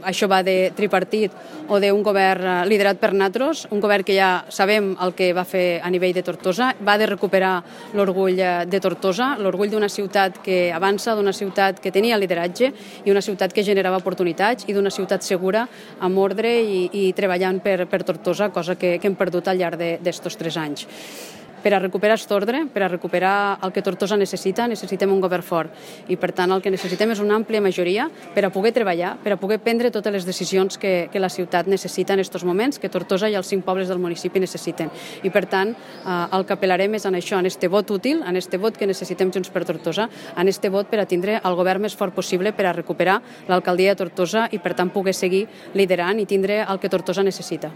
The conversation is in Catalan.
Això va de tripartit o d'un govern liderat per nosaltres, un govern que ja sabem el que va fer a nivell de Tortosa, va de recuperar l'orgull de Tortosa, l'orgull d'una ciutat que avança, d'una ciutat que tenia lideratge i una ciutat que generava oportunitats i d'una ciutat segura, amb ordre i treballant per Tortosa, cosa que hem perdut al llarg d'estos 3 anys. Per a recuperar aquest ordre, per a recuperar el que Tortosa necessita, necessitem un govern fort. I, per tant, el que necessitem és una àmplia majoria per a poder treballar, per a poder prendre totes les decisions que la ciutat necessita en aquests moments, que Tortosa i els 5 pobles del municipi necessiten. I, per tant, el que apel·larem és en això, en este vot útil, en este vot que necessitem Junts per Tortosa, en este vot per a tindre el govern més fort possible per a recuperar l'alcaldia de Tortosa i, per tant, poder seguir liderant i tindre el que Tortosa necessita.